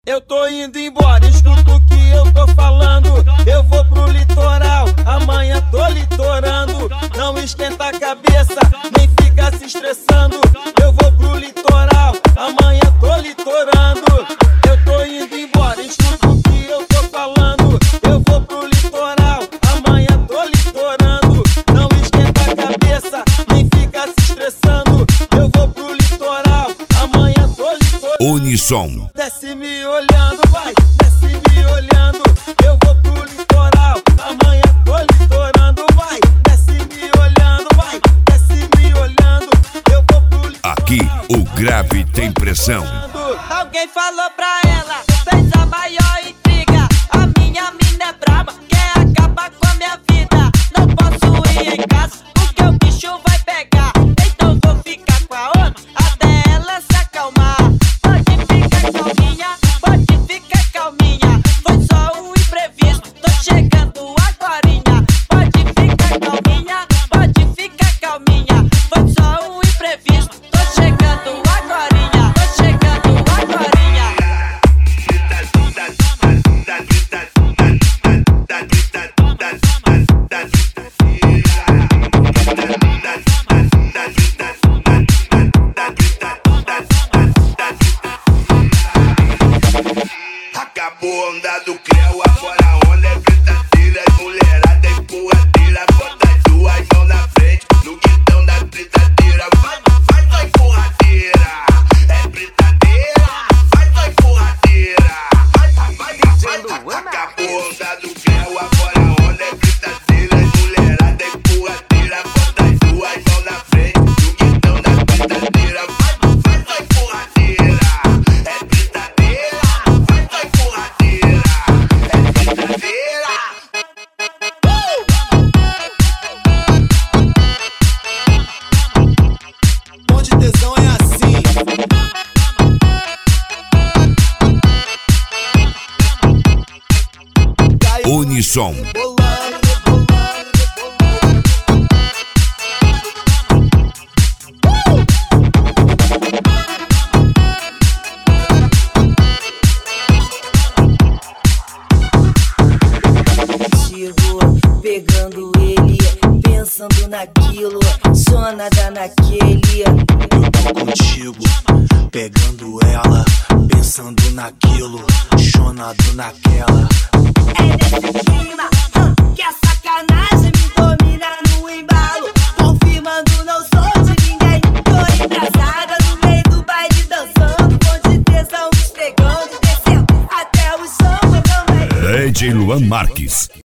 Eu tô indo embora, escuta o que eu tô falando. Eu vou pro litoral, amanhã tô litorando. Não esquenta a cabeça, nem fica se estressando. Eu vou pro litoral, amanhã tô litorando. Eu tô indo embora, escuta o que eu tô falando. Eu vou pro litoral, amanhã tô litorando. Não esquenta a cabeça, nem fica se estressando. Eu vou pro litoral, amanhã tô litorando. Unissom. Desce me olhando, vai, desce me olhando. Eu vou pro litoral, amanhã tô litorando, vai. Desce me olhando, vai, desce me olhando. Eu vou pro litoral. Aqui o grave tem pressão. Alguém falou pra ela, fez a maior intriga. A minha mina é braba, quer acabar com a minha vida. Não posso ir em casa, porque o bicho vai pegar. Então vou ficar com a outra, até ela se acalmar. Pode ficar calminha, pode ficar calminha. Foi só um imprevisto, tô chegando agorinha. Pode ficar calminha, pode ficar calminha. Foi só um imprevisto, tô chegando agorinha. Tô chegando agorinha. Acabou onda do Creu, agora a onda é gritadeira. Mulherada empurradeira, bota as duas mãos na frente no guidão da britadeira. Vai, vai, vai, empurradeira. É britadeira, vai, vai, empurradeira. Vai, vai, vai, vai. Acabou onda do Creu, agora a onda é gritadeira. Mulherada empurradeira, bota as duas mãos na frente no guidão da britadeira. Vai, vai, vai, empurradeira. É britadeira, vai, vai, empurradeira. É britadeira. Bom de tesão é assim. Unissom. Chegou pegando ele, pensando naquilo, só nada naquele. Eu tô contigo, pegando ela, pensando naquilo, chonado naquela. É nesse clima que a sacanagem me domina no embalo. Confirmando, não sou de ninguém. Tô embrasada no meio do baile dançando, com de tesão esfregando, descendo até o chão também. DJ Luan Marques.